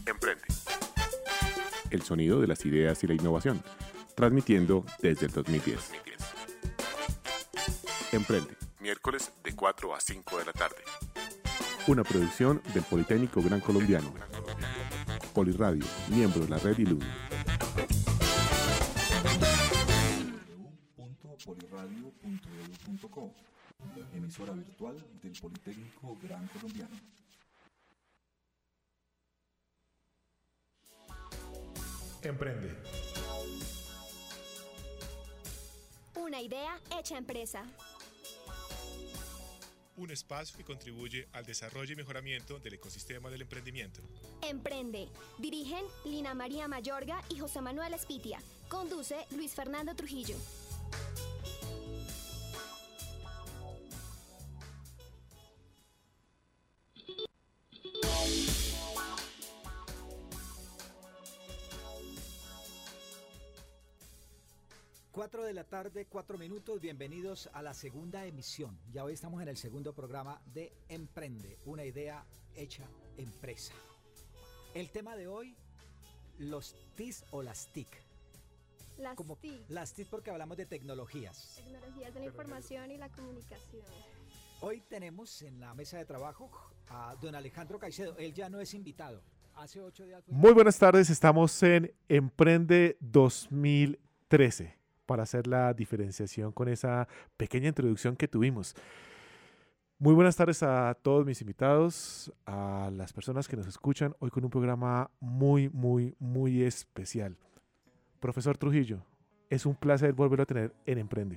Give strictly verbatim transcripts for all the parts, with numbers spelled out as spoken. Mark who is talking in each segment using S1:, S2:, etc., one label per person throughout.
S1: Emprende. El sonido de las ideas y la innovación, transmitiendo desde el dos mil diez. Emprende, miércoles de cuatro a cinco de la tarde. Una producción del Politécnico Gran Colombiano. Poliradio, miembro de la red I L U.
S2: w w w punto poliradio punto e d u punto co, emisora virtual del Politécnico Gran Colombiano.
S3: Emprende.
S4: Una idea hecha empresa.
S3: Un espacio que contribuye al desarrollo y mejoramiento del ecosistema del emprendimiento.
S4: Emprende. Dirigen Lina María Mayorga y José Manuel Espitia. Conduce Luis Fernando Trujillo.
S5: Cuatro de la tarde, cuatro minutos, bienvenidos a la segunda emisión. Ya hoy estamos en el segundo programa de Emprende, una idea hecha empresa. El tema de hoy, los T I C o las T I C.
S6: Las
S5: Como
S6: T I C.
S5: Las T I C porque hablamos de tecnologías.
S6: Tecnologías de la información y la comunicación.
S5: Hoy tenemos en la mesa de trabajo a don Alejandro Caicedo. Él ya no es invitado. Hace ocho días fue...
S3: Muy buenas tardes, estamos en Emprende dos mil trece. Para hacer la diferenciación con esa pequeña introducción que tuvimos. Muy buenas tardes a todos mis invitados, a las personas que nos escuchan hoy con un programa muy, muy, muy especial. Profesor Trujillo, es un placer volverlo a tener en Emprende.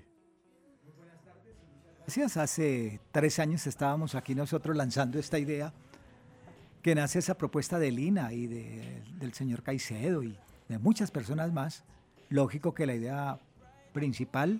S5: Gracias. Hace tres años estábamos aquí nosotros lanzando esta idea que nace esa propuesta de Lina y de, del señor Caicedo y de muchas personas más. Lógico que la idea principal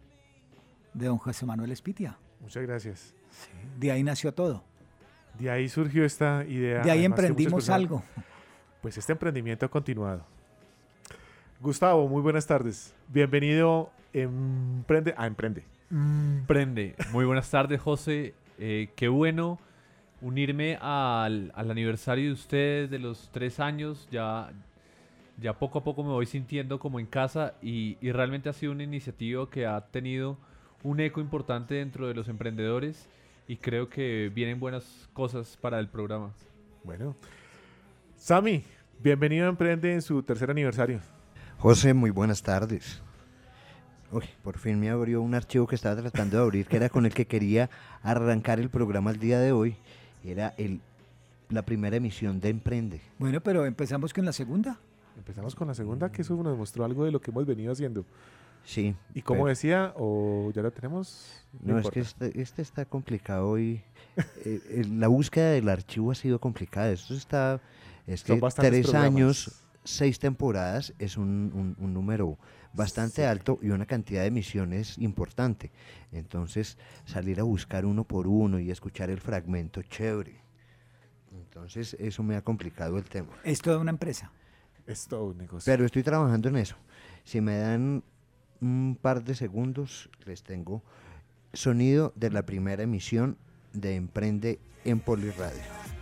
S5: de don José Manuel Espitia.
S3: Muchas gracias.
S5: Sí, de ahí nació todo.
S3: De ahí surgió esta idea.
S5: De ahí
S3: Además,
S5: emprendimos
S3: personas,
S5: algo.
S3: Pues este emprendimiento ha continuado. Gustavo, muy buenas tardes. Bienvenido Emprende, a Emprende.
S7: Emprende. Muy buenas tardes, José. Eh, qué bueno unirme al, al aniversario de ustedes de los tres años. Ya... Ya poco a poco me voy sintiendo como en casa y, y realmente ha sido una iniciativa que ha tenido un eco importante dentro de los emprendedores y creo que vienen buenas cosas para el programa.
S3: Bueno, Sami, bienvenido a Emprende en su tercer aniversario.
S8: José, muy buenas tardes. Uy, por fin me abrió un archivo que estaba tratando de abrir, que era con el que quería arrancar el programa el día de hoy. Era el, la primera emisión de Emprende.
S5: Bueno, pero empezamos con la segunda.
S3: Empezamos con la segunda, que eso nos mostró algo de lo que hemos venido haciendo.
S8: Sí.
S3: ¿Y como
S8: pero,
S3: decía, o ya lo tenemos?
S8: No,
S3: No
S8: es
S3: importa.
S8: que este, este está complicado y eh, eh, la búsqueda del archivo ha sido complicada. Esto está, es
S3: Son
S8: que
S3: bastantes
S8: tres
S3: programas.
S8: años, seis temporadas es un, un, un número bastante
S3: Sí.
S8: alto y una cantidad de emisiones importante. Entonces, salir a buscar uno por uno y escuchar el fragmento, chévere. Entonces, eso me ha complicado el tema.
S5: Es toda una empresa.
S3: Es todo un negocio.
S8: Pero estoy trabajando en eso. Si me dan un par de segundos, les tengo sonido de la primera emisión de Emprende en Poliradio.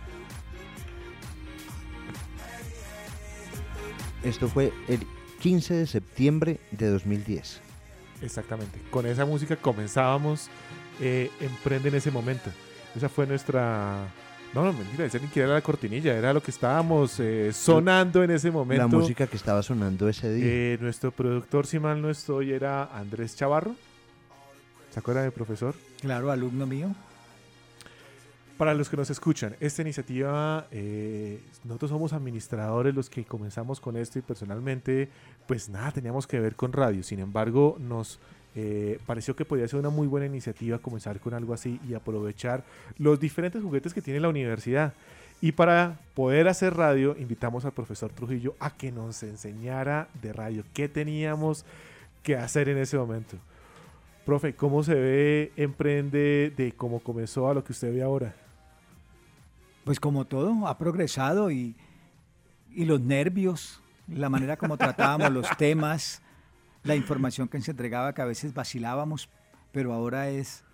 S8: Esto fue el quince de septiembre de dos mil diez.
S3: Exactamente. Con esa música comenzábamos eh, Emprende en ese momento. Esa fue nuestra... No, no, mentira, esa ni siquiera era la cortinilla, era lo que estábamos eh, sonando en ese momento.
S8: La música que estaba sonando ese día.
S3: Eh, nuestro productor, si mal no estoy, era Andrés Chavarro. ¿Se acuerda del profesor?
S5: Claro, alumno mío.
S3: Para los que nos escuchan, esta iniciativa, eh, nosotros somos administradores los que comenzamos con esto y personalmente, pues nada, teníamos que ver con radio. Sin embargo, nos eh, pareció que podía ser una muy buena iniciativa comenzar con algo así y aprovechar los diferentes juguetes que tiene la universidad. Y para poder hacer radio, invitamos al profesor Trujillo a que nos enseñara de radio qué teníamos que hacer en ese momento. Profe, ¿cómo se ve Emprende de cómo comenzó a lo que usted ve ahora?
S5: Pues como todo, ha progresado y, y los nervios, la manera como tratábamos los temas, la información que se entregaba, que a veces vacilábamos, pero ahora es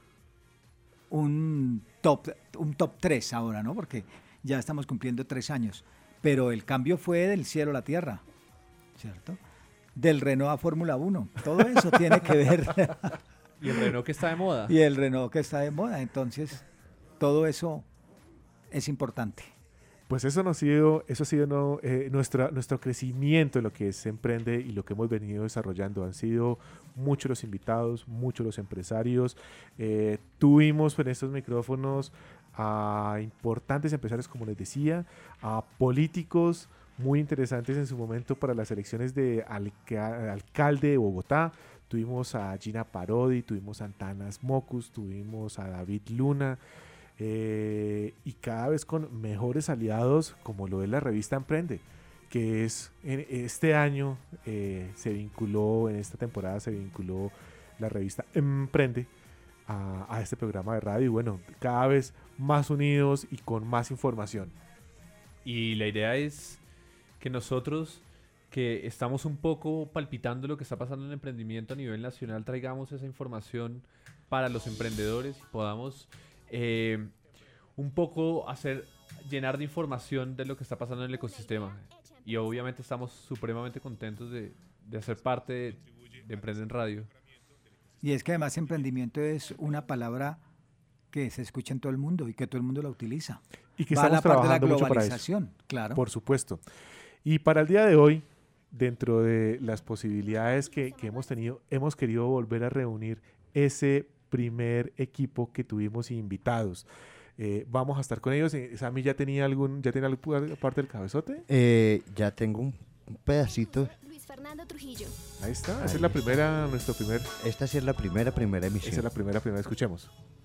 S5: un top, un top tres ahora, ¿no? Porque ya estamos cumpliendo tres años. pero el cambio fue del cielo a la tierra, ¿cierto? Del Renault a Fórmula uno, todo eso tiene que ver.
S7: Y el Renault que está de moda.
S5: Y el Renault que está de moda, entonces todo eso es importante.
S3: Pues eso, no ha sido, eso ha sido no, eh, nuestra, nuestro crecimiento en lo que es Emprende y lo que hemos venido desarrollando. Han sido muchos los invitados, muchos los empresarios. Eh, tuvimos en estos micrófonos a importantes empresarios, como les decía, a políticos muy interesantes en su momento para las elecciones de alca- alcalde de Bogotá. Tuvimos a Gina Parodi, tuvimos a Antanas Mocus, tuvimos a David Luna. Eh, y cada vez con mejores aliados, como lo es la revista Emprende, que es en este año eh, se vinculó, en esta temporada se vinculó la revista Emprende a, a este programa de radio, y bueno, cada vez más unidos y con más información.
S7: Y la idea es que nosotros, que estamos un poco palpitando lo que está pasando en el emprendimiento a nivel nacional, traigamos esa información para los emprendedores y podamos Eh, un poco hacer, llenar de información de lo que está pasando en el ecosistema. Y obviamente estamos supremamente contentos de, de hacer parte de, de Emprende en Radio.
S5: Y es que además emprendimiento es una palabra que se escucha en todo el mundo y que todo el mundo la utiliza.
S3: Y que
S5: Va a
S3: estamos
S5: la parte de la
S3: trabajando mucho para eso.
S5: globalización, claro.
S3: Por supuesto. Y para el día de hoy, dentro de las posibilidades que, que hemos tenido, hemos querido volver a reunir ese primer equipo que tuvimos invitados. Eh, vamos a estar con ellos. Eh, Sammy, ¿ya tenía algún, ya tenía alguna parte del cabezote?
S8: Eh, ya tengo un un pedacito.
S4: Luis Fernando Trujillo.
S3: Ahí está.
S8: Ahí
S3: Esa es la
S8: está.
S3: primera, nuestro primer.
S8: Esta sí es la primera, primera emisión.
S3: Esa es la primera, primera. Escuchemos.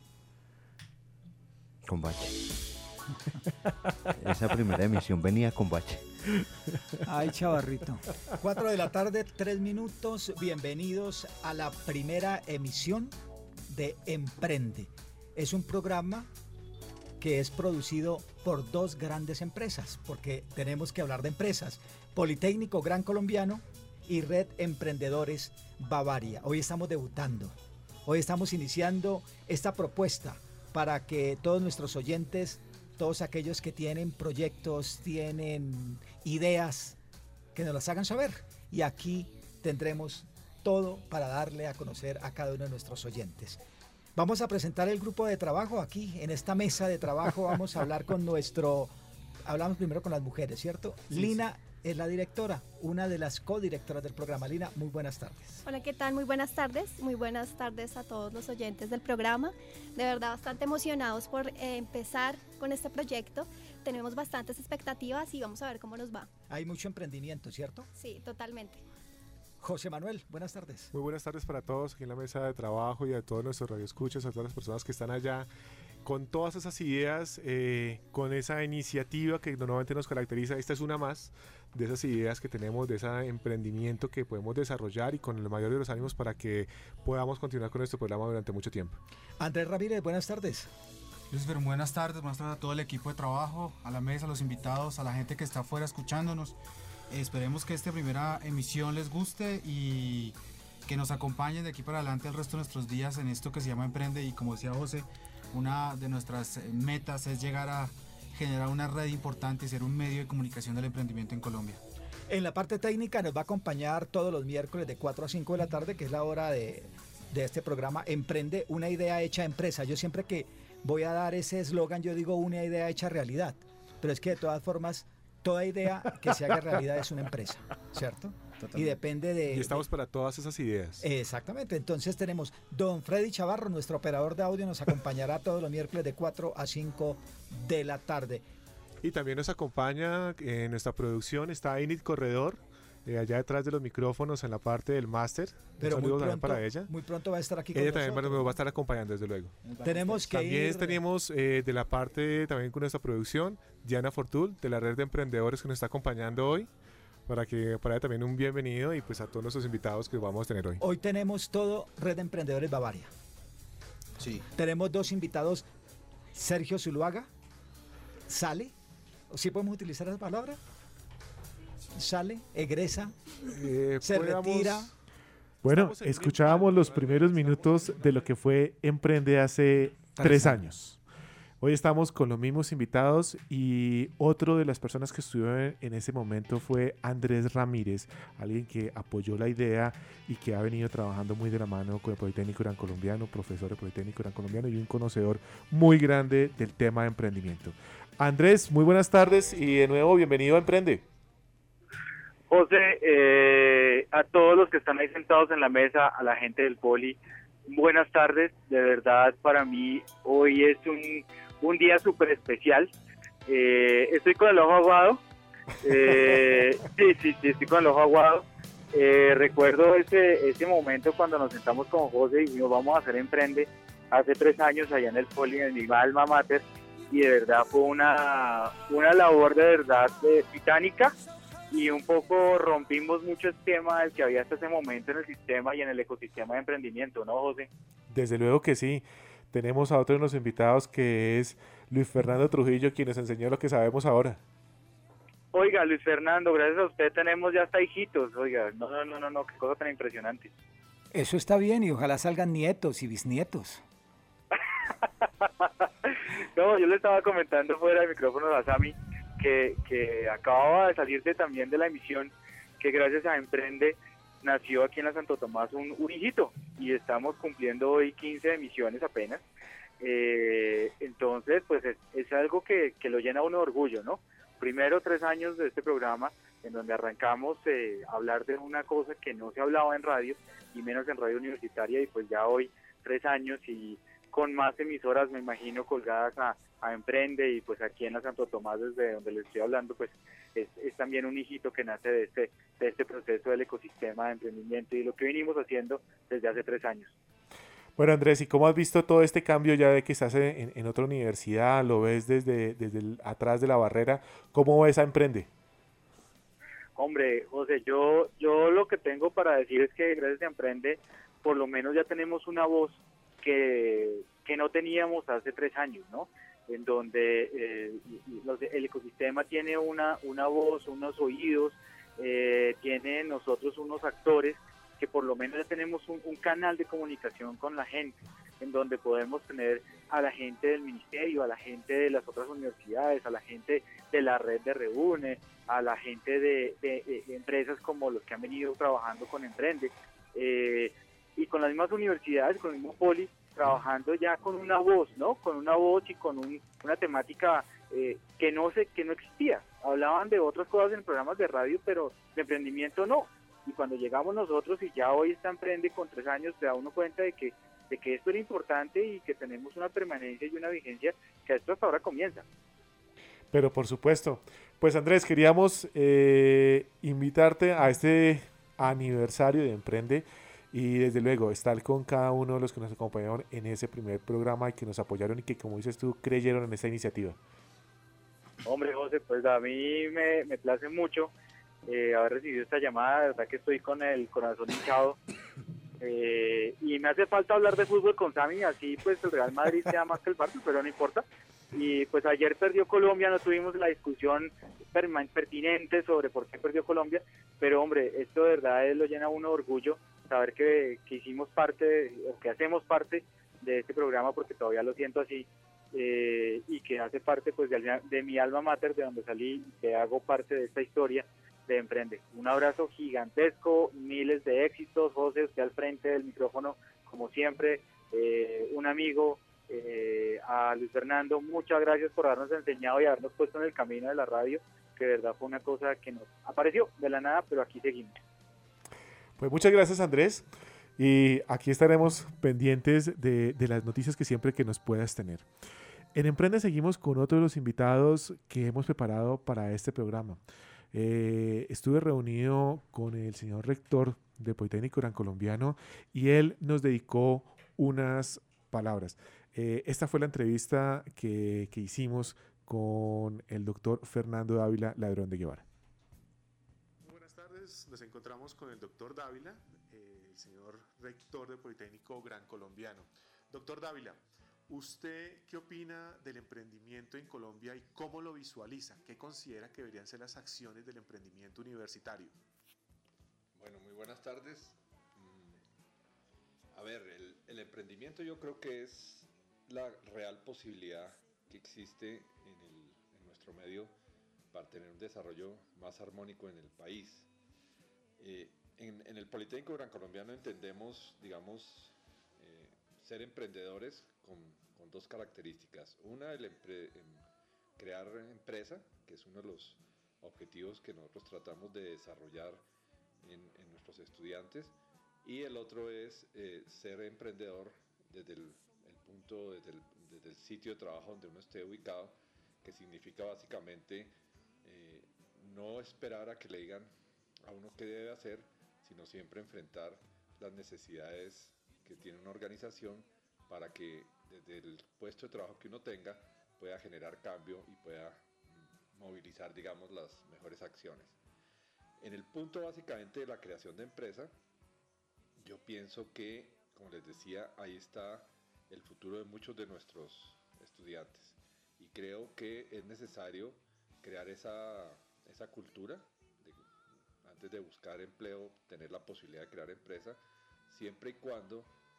S8: Con bache. Esa primera emisión venía con bache.
S5: Ay, chavarrito.
S9: Cuatro de la tarde, tres minutos. Bienvenidos a la primera emisión de Emprende. Es un programa que es producido por dos grandes empresas, porque tenemos que hablar de empresas. Politécnico Gran Colombiano y Red Emprendedores Bavaria. Hoy estamos debutando. Hoy estamos iniciando esta propuesta para que todos nuestros oyentes, todos aquellos que tienen proyectos, tienen ideas, que nos las hagan saber. Y aquí tendremos todo para darle a conocer a cada uno de nuestros oyentes. Vamos a presentar el grupo de trabajo aquí, en esta mesa de trabajo. Vamos a hablar con nuestro... Hablamos primero con las mujeres, ¿cierto?
S6: Sí,
S9: Lina sí. Es la directora, una de las codirectoras del programa. Lina, muy buenas tardes.
S6: Hola, ¿qué tal? Muy buenas tardes. Muy buenas tardes a todos los oyentes del programa. De verdad, bastante emocionados por eh, empezar con este proyecto. Tenemos bastantes expectativas y vamos a ver cómo nos va.
S9: Hay mucho emprendimiento, ¿cierto?
S6: Sí, totalmente.
S9: José Manuel, buenas tardes.
S3: Muy buenas tardes para todos aquí en la mesa de trabajo y a todos nuestros radioescuchas, a todas las personas que están allá con todas esas ideas, eh, con esa iniciativa que normalmente nos caracteriza. Esta es una más de esas ideas que tenemos, de ese emprendimiento que podemos desarrollar y con el mayor de los ánimos para que podamos continuar con este programa durante mucho tiempo.
S9: Andrés Ramírez, buenas tardes.
S10: Lucifer, buenas tardes, buenas tardes a todo el equipo de trabajo, a la mesa, a los invitados, a la gente que está afuera escuchándonos. Esperemos que esta primera emisión les guste y que nos acompañen de aquí para adelante el resto de nuestros días en esto que se llama Emprende. Y como decía José, una de nuestras metas es llegar a generar una red importante y ser un medio de comunicación del emprendimiento en Colombia.
S9: En la parte técnica nos va a acompañar todos los miércoles de cuatro a cinco de la tarde, que es la hora de, de este programa Emprende, una idea hecha empresa. Yo siempre que voy a dar ese eslogan, yo digo una idea hecha realidad, pero es que de todas formas, toda idea que se haga realidad es una empresa, ¿cierto? Totalmente. Y depende de...
S3: Y estamos
S9: de,
S3: para todas esas ideas.
S9: Exactamente. Entonces tenemos don Freddy Chavarro, nuestro operador de audio, nos acompañará todos los miércoles de cuatro a cinco de la tarde.
S3: Y también nos acompaña en nuestra producción, está Init Corredor, eh, allá detrás de los micrófonos en la parte del máster.
S9: Pero
S3: un
S9: muy
S3: saludo
S9: pronto,
S3: también para ella.
S9: Muy pronto va a estar aquí
S3: ella
S9: con
S3: también
S9: nosotros.
S3: nos va a estar acompañando, desde luego.
S9: Tenemos que
S3: También
S9: ir...
S3: tenemos eh, de la parte, también con nuestra producción, Diana Fortul, de la red de emprendedores que nos está acompañando hoy, para que para ella también un bienvenido y pues a todos nuestros invitados que vamos a tener hoy.
S9: Hoy tenemos todo Red de Emprendedores Bavaria.
S10: Sí.
S9: Tenemos dos invitados, Sergio Zuluaga, sale, ¿sí podemos utilizar esa palabra? Sale, egresa,
S3: eh,
S9: se
S3: podamos...
S9: retira.
S3: Bueno, escuchábamos los primeros minutos de lo que fue Emprende hace tres años. Hoy estamos con los mismos invitados y otro de las personas que estuvo en, en ese momento fue Andrés Ramírez, alguien que apoyó la idea y que ha venido trabajando muy de la mano con el Politécnico Gran Colombiano, profesor del Politécnico Gran Colombiano y un conocedor muy grande del tema de emprendimiento. Andrés, muy buenas tardes y de nuevo bienvenido a Emprende.
S11: José, eh, a todos los que están ahí sentados en la mesa, a la gente del Poli, buenas tardes. De verdad, para mí hoy es un, un día súper especial. Eh, estoy con el ojo aguado. Eh, sí, sí, sí, estoy con el ojo aguado. Eh, recuerdo ese, ese momento cuando nos sentamos con José y nos vamos a hacer Emprende hace tres años allá en el Poli, en mi alma mater, y de verdad fue una, una labor de verdad eh, titánica. Y un poco rompimos mucho esquema del que había hasta ese momento en el sistema y en el ecosistema de emprendimiento, ¿no, José?
S3: Desde luego que sí. Tenemos a otro de los invitados que es Luis Fernando Trujillo, quien nos enseñó lo que sabemos ahora.
S11: Oiga, Luis Fernando, gracias a usted tenemos ya hasta hijitos. Oiga, no, no, no, no, no, qué cosa tan impresionante.
S5: Eso está bien y ojalá salgan nietos y bisnietos.
S11: No, yo le estaba comentando fuera del micrófono a Sami que, que acababa de salirse también de la emisión, que gracias a Emprende nació aquí en la Santo Tomás un, un hijito, y estamos cumpliendo hoy quince emisiones apenas. Eh, entonces, pues es, es algo que, que lo llena a uno de orgullo, ¿no? Primero, tres años de este programa, en donde arrancamos eh, a hablar de una cosa que no se hablaba en radio, y menos en radio universitaria, y pues ya hoy, tres años, y con más emisoras, me imagino, colgadas a, a Emprende, y pues aquí en la Santo Tomás, desde donde les estoy hablando, pues es, es también un hijito que nace de este, de este proceso del ecosistema de emprendimiento, y lo que venimos haciendo desde hace tres años.
S3: Bueno, Andrés, ¿y cómo has visto todo este cambio ya de que estás en, en otra universidad? ¿Lo ves desde, desde el, atrás de la barrera? ¿Cómo ves a Emprende?
S11: Hombre, José, yo, yo lo que tengo para decir es que gracias a Emprende, por lo menos ya tenemos una voz que, que no teníamos hace tres años, ¿no? En donde eh, los, el ecosistema tiene una, una voz, unos oídos, eh, tiene nosotros unos actores que por lo menos ya tenemos un, un canal de comunicación con la gente, en donde podemos tener a la gente del ministerio, a la gente de las otras universidades, a la gente de la red de Reúne, a la gente de, de, de empresas como los que han venido trabajando con Emprende, eh, y con las mismas universidades, con el mismo Poli, trabajando ya con una voz, ¿no? Con una voz y con un, una temática eh, que no se, que no existía. Hablaban de otras cosas en programas de radio, pero de emprendimiento no. Y cuando llegamos nosotros y ya hoy está Emprende con tres años, se da uno cuenta de que, de que esto era importante y que tenemos una permanencia y una vigencia que esto hasta ahora comienza.
S3: Pero por supuesto. Pues Andrés, queríamos eh, invitarte a este aniversario de Emprende y desde luego estar con cada uno de los que nos acompañaron en ese primer programa y que nos apoyaron y que, como dices tú, creyeron en esta iniciativa.
S11: Hombre, José, pues a mí me, me place mucho eh, haber recibido esta llamada. De verdad que estoy con el corazón hinchado. Eh, y me hace falta hablar de fútbol con Sami, así pues el Real Madrid sea más que el Barça, pero no importa. Y pues ayer perdió Colombia, no tuvimos la discusión pertinente sobre por qué perdió Colombia, pero hombre, esto de verdad es, lo llena a uno de orgullo saber que, que hicimos parte, o que hacemos parte de este programa, porque todavía lo siento así, eh, y que hace parte pues de, de mi alma mater, de donde salí, que hago parte de esta historia de Emprende. Un abrazo gigantesco, miles de éxitos, José, usted al frente del micrófono, como siempre, eh, un amigo, eh, a Luis Fernando, muchas gracias por habernos enseñado y habernos puesto en el camino de la radio, que de verdad fue una cosa que nos apareció de la nada, pero aquí seguimos.
S3: Pues muchas gracias, Andrés, y aquí estaremos pendientes de, de las noticias que siempre que nos puedas tener. En Emprende seguimos con otro de los invitados que hemos preparado para este programa. Eh, estuve reunido con el señor rector de Politécnico Gran Colombiano y él nos dedicó unas palabras. Eh, esta fue la entrevista que, que hicimos con el doctor Fernando Dávila Ladrón de Guevara. Buenas tardes, nos encontramos con el doctor Dávila, eh, el señor rector del Politécnico Gran Colombiano. Doctor Dávila, ¿usted qué opina del emprendimiento en Colombia y cómo lo visualiza? ¿Qué considera que deberían ser las acciones del emprendimiento universitario?
S12: Bueno, muy buenas tardes. A ver, el, el emprendimiento yo creo que es la real posibilidad que existe en, el, en nuestro medio para tener un desarrollo más armónico en el país. Eh, en, en el Politécnico Gran Colombiano entendemos, digamos, eh, ser emprendedores con, con dos características. Una, el empre, em, crear empresa, que es uno de los objetivos que nosotros tratamos de desarrollar en, en nuestros estudiantes, y el otro es eh, ser emprendedor desde el, el punto, desde el, desde el sitio de trabajo donde uno esté ubicado, que significa básicamente eh, no esperar a que le digan a uno qué debe hacer, sino siempre enfrentar las necesidades que tiene una organización para que desde el puesto de trabajo que uno tenga pueda generar cambio y pueda movilizar, digamos, las mejores acciones. En el punto básicamente de la creación de empresa, yo pienso que, como les decía, ahí está el futuro de muchos de nuestros estudiantes, y creo que es necesario crear esa, esa cultura de, antes de buscar empleo, tener la posibilidad de crear empresa, siempre y cuando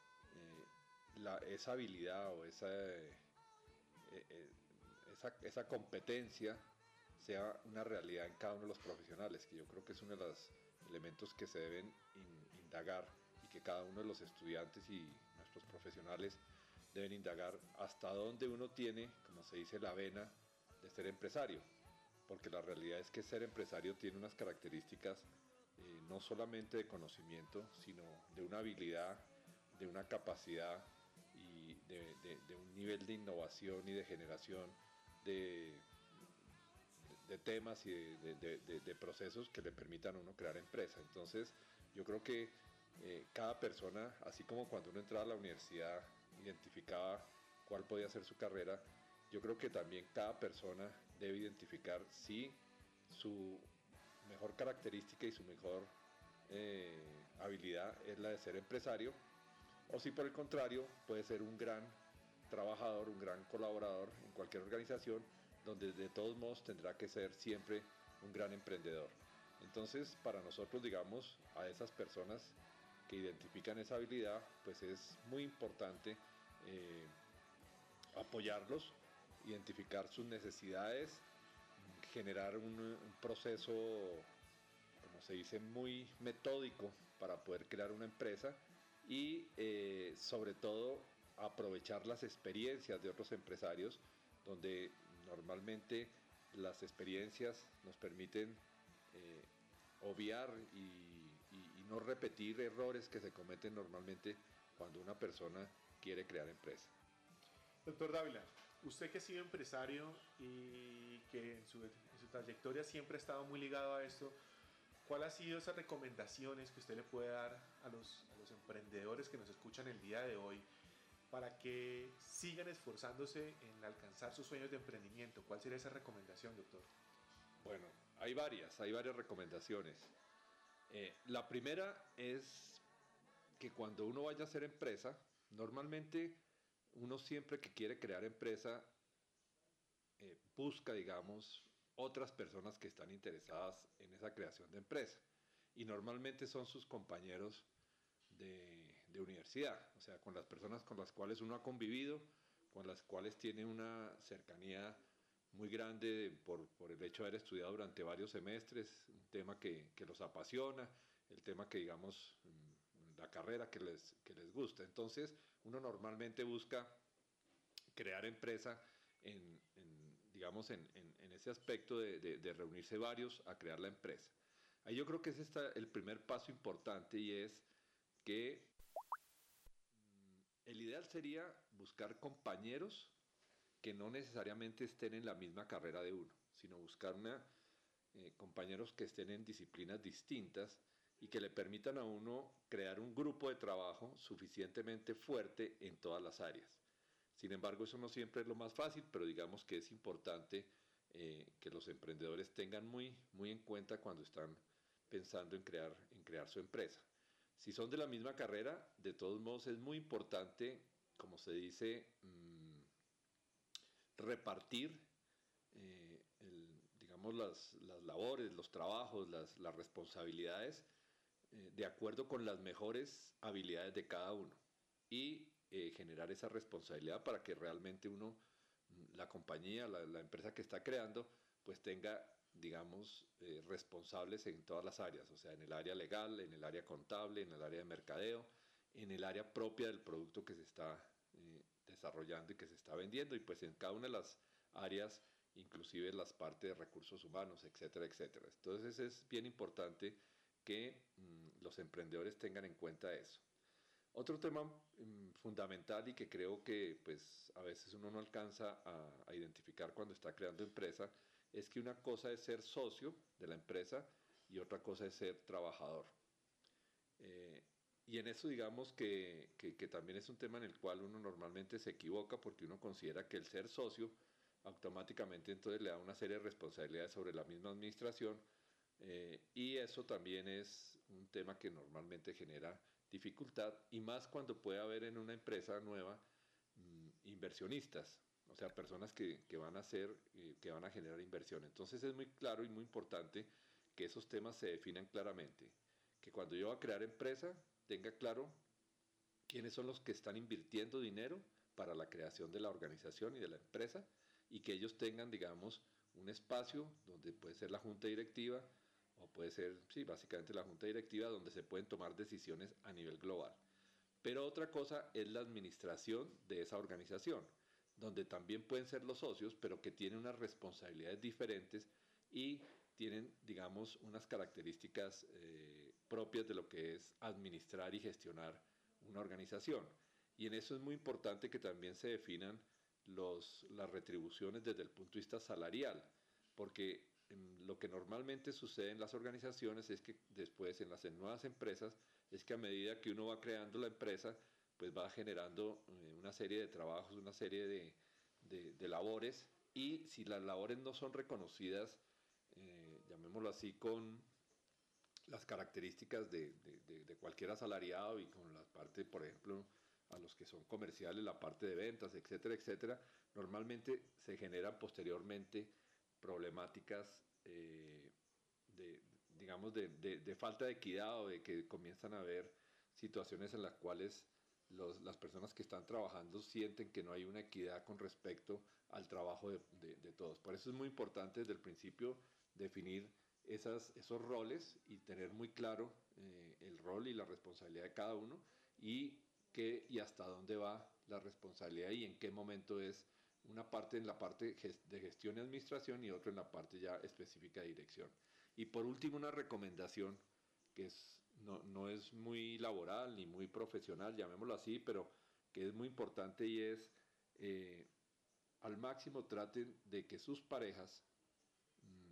S12: eh, la, esa habilidad o esa, eh, eh, esa, esa competencia sea una realidad en cada uno de los profesionales, que yo creo que es uno de los elementos que se deben in, indagar, y que cada uno de los estudiantes y nuestros profesionales deben indagar hasta dónde uno tiene, como se dice, la vena de ser empresario, porque la realidad es que ser empresario tiene unas características eh, no solamente de conocimiento, sino de una habilidad, de una capacidad y de, de, de un nivel de innovación y de generación de, de temas y de, de, de, de procesos que le permitan a uno crear empresa. Entonces yo creo que eh, cada persona, así como cuando uno entraba a la universidad identificaba cuál podía ser su carrera, yo creo que también cada persona debe identificar si su mejor característica y su mejor eh, habilidad es la de ser empresario, o si por el contrario puede ser un gran trabajador, un gran colaborador en cualquier organización, donde de todos modos tendrá que ser siempre un gran emprendedor. Entonces, para nosotros, digamos, a esas personas que identifican esa habilidad, pues es muy importante eh, apoyarlos, identificar sus necesidades, generar un, un proceso, como se dice, muy metódico para poder crear una empresa, y eh, sobre todo aprovechar las experiencias de otros empresarios, donde normalmente las experiencias nos permiten eh, obviar y, y, y no repetir errores que se cometen normalmente cuando una persona quiere crear empresa.
S3: Doctor Dávila, usted que ha sido empresario y que en su, en su trayectoria siempre ha estado muy ligado a esto, ¿cuáles han sido esas recomendaciones que usted le puede dar a los, a los emprendedores que nos escuchan el día de hoy para que sigan esforzándose en alcanzar sus sueños de emprendimiento? ¿Cuál sería esa recomendación, doctor?
S12: Bueno, hay varias, hay varias recomendaciones. Eh, la primera es que cuando uno vaya a hacer empresa, normalmente uno siempre que quiere crear empresa eh, busca, digamos, otras personas que están interesadas en esa creación de empresa, y normalmente son sus compañeros de, de universidad, o sea, con las personas con las cuales uno ha convivido, con las cuales tiene una cercanía muy grande por, por el hecho de haber estudiado durante varios semestres, un tema que, que los apasiona, el tema que, digamos, la carrera que les, que les gusta. Entonces, uno normalmente busca crear empresa en, en digamos, en, en, en ese aspecto de, de, de reunirse varios a crear la empresa. Ahí yo creo que ese está el primer paso importante, y es que mm, el ideal sería buscar compañeros que no necesariamente estén en la misma carrera de uno, sino buscar una, eh, compañeros que estén en disciplinas distintas y que le permitan a uno crear un grupo de trabajo suficientemente fuerte en todas las áreas. Sin embargo, eso no siempre es lo más fácil, pero digamos que es importante eh, que los emprendedores tengan muy, muy en cuenta cuando están pensando en crear, en crear su empresa. Si son de la misma carrera, de todos modos es muy importante, como se dice, mmm, repartir eh, el, digamos las, las labores, los trabajos, las, las responsabilidades eh, de acuerdo con las mejores habilidades de cada uno, y eh, generar esa responsabilidad para que realmente uno la compañía, la, la empresa que está creando, pues tenga, digamos, eh, responsables en todas las áreas, o sea, en el área legal, en el área contable, en el área de mercadeo, en el área propia del producto que se está eh, desarrollando y que se está vendiendo, y pues en cada una de las áreas, inclusive las partes de recursos humanos, etcétera, etcétera. Entonces es bien importante que mmm, los emprendedores tengan en cuenta eso. Otro tema mmm, fundamental y que creo que pues a veces uno no alcanza a, a identificar cuando está creando empresa, es que una cosa es ser socio de la empresa y otra cosa es ser trabajador. Eh, y en eso digamos que, que, que también es un tema en el cual uno normalmente se equivoca porque uno considera que el ser socio automáticamente entonces le da una serie de responsabilidades sobre la misma administración, eh, y eso también es un tema que normalmente genera dificultad, y más cuando puede haber en una empresa nueva mmm, inversionistas, o sea, personas que, que van a hacer, eh, que van a generar inversión. Entonces es muy claro y muy importante que esos temas se definan claramente, que cuando yo voy a crear empresa tenga claro quiénes son los que están invirtiendo dinero para la creación de la organización y de la empresa, y que ellos tengan, digamos, un espacio donde puede ser la junta directiva, o puede ser, sí, básicamente la junta directiva, donde se pueden tomar decisiones a nivel global. Pero otra cosa es la administración de esa organización, donde también pueden ser los socios, pero que tienen unas responsabilidades diferentes y tienen, digamos, unas características eh, propias de lo que es administrar y gestionar una organización. Y en eso es muy importante que también se definan Los, las retribuciones desde el punto de vista salarial, porque en lo que normalmente sucede en las organizaciones es que después en las en nuevas empresas es que a medida que uno va creando la empresa, pues va generando eh, una serie de trabajos, una serie de, de, de labores, y si las labores no son reconocidas, eh, llamémoslo así, con las características de, de, de, de cualquier asalariado y con la parte, por ejemplo, a los que son comerciales, la parte de ventas, etcétera, etcétera, normalmente se generan posteriormente problemáticas eh, de, digamos, de, de, de falta de equidad, o de que comienzan a haber situaciones en las cuales los, las personas que están trabajando sienten que no hay una equidad con respecto al trabajo de, de, de todos. Por eso es muy importante desde el principio definir esas, esos roles y tener muy claro eh, el rol y la responsabilidad de cada uno, y qué y hasta dónde va la responsabilidad y en qué momento es una parte en la parte de gestión y administración y otro en la parte ya específica de dirección. Y por último, una recomendación que es, no, no es muy laboral ni muy profesional, llamémoslo así, pero que es muy importante, y es eh, al máximo traten de que sus parejas mmm,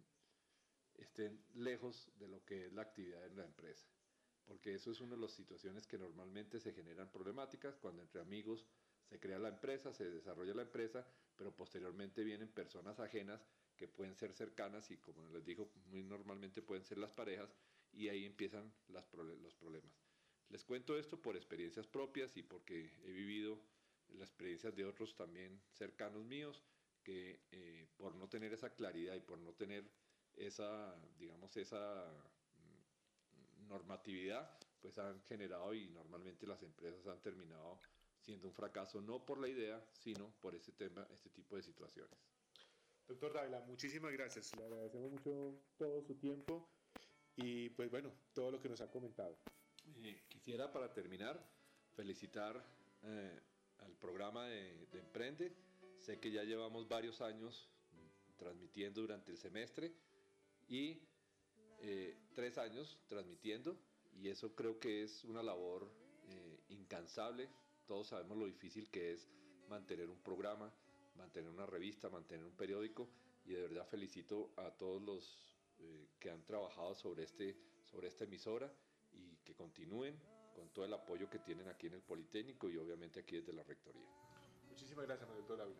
S12: estén lejos de lo que es la actividad en la empresa, porque eso es una de las situaciones que normalmente se generan problemáticas cuando entre amigos se crea la empresa, se desarrolla la empresa, pero posteriormente vienen personas ajenas que pueden ser cercanas y, como les digo, muy normalmente pueden ser las parejas, y ahí empiezan las, los problemas. Les cuento esto por experiencias propias y porque he vivido las experiencias de otros también cercanos míos, que eh, por no tener esa claridad y por no tener esa, digamos, esa normatividad, pues han generado, y normalmente las empresas han terminado siendo un fracaso, no por la idea, sino por este tema, este tipo de situaciones.
S3: Doctor Dávila, muchísimas gracias. Le agradecemos mucho todo su tiempo y pues bueno, todo lo que nos ha comentado.
S12: Eh, quisiera para terminar felicitar eh, al programa de, de Emprende. Sé que ya llevamos varios años transmitiendo durante el semestre y eh, tres años transmitiendo, y eso creo que es una labor eh, incansable. Todos sabemos lo difícil que es mantener un programa, mantener una revista, mantener un periódico, y de verdad felicito a todos los eh, que han trabajado sobre, este, sobre esta emisora, y que continúen con todo el apoyo que tienen aquí en el Politécnico y obviamente aquí desde la Rectoría.
S3: Muchísimas gracias, doctor Dávila.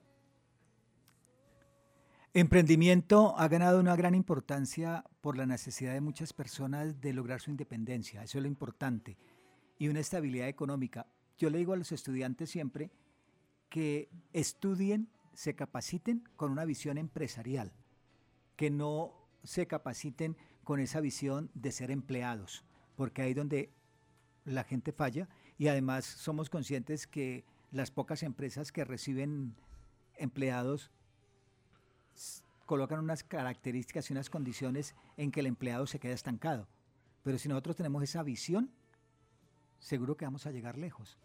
S5: Emprendimiento ha ganado una gran importancia por la necesidad de muchas personas de lograr su independencia, eso es lo importante, y una estabilidad económica. Yo le digo a los estudiantes siempre que estudien, se capaciten con una visión empresarial, que no se capaciten con esa visión de ser empleados, porque ahí es donde la gente falla, y además somos conscientes que las pocas empresas que reciben empleados colocan unas características y unas condiciones en que el empleado se queda estancado. Pero si nosotros tenemos esa visión, seguro que vamos a llegar lejos.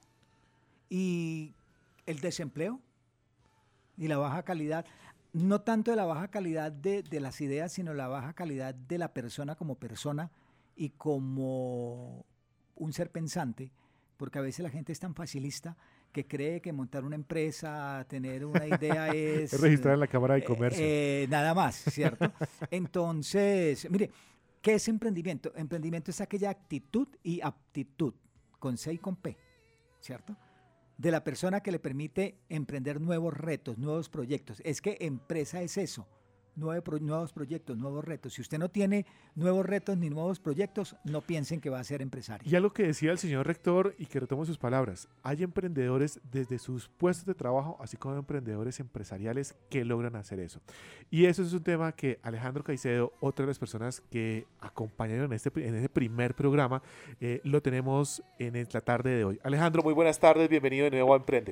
S5: Y el desempleo y la baja calidad, no tanto de la baja calidad de, de las ideas, sino la baja calidad de la persona como persona y como un ser pensante, porque a veces la gente es tan facilista que cree que montar una empresa, tener una idea es...
S3: Es registrar en la Cámara de Comercio.
S5: Eh, eh, nada más, ¿cierto? Entonces, mire, ¿qué es emprendimiento? Emprendimiento es aquella actitud y aptitud, con C y con P, ¿cierto? De la persona que le permite emprender nuevos retos, nuevos proyectos. Es que empresa es eso, nueve pro, nuevos proyectos, nuevos retos. Si usted no tiene nuevos retos ni nuevos proyectos, no piensen que va a ser empresario.
S3: Y algo que decía el señor rector, y que retomo sus palabras, hay emprendedores desde sus puestos de trabajo, así como emprendedores empresariales que logran hacer eso. Y eso es un tema que Alejandro Caicedo, otra de las personas que acompañaron en este, en este primer programa, eh, lo tenemos en la tarde de hoy. Alejandro, muy buenas tardes, bienvenido de nuevo a Emprende.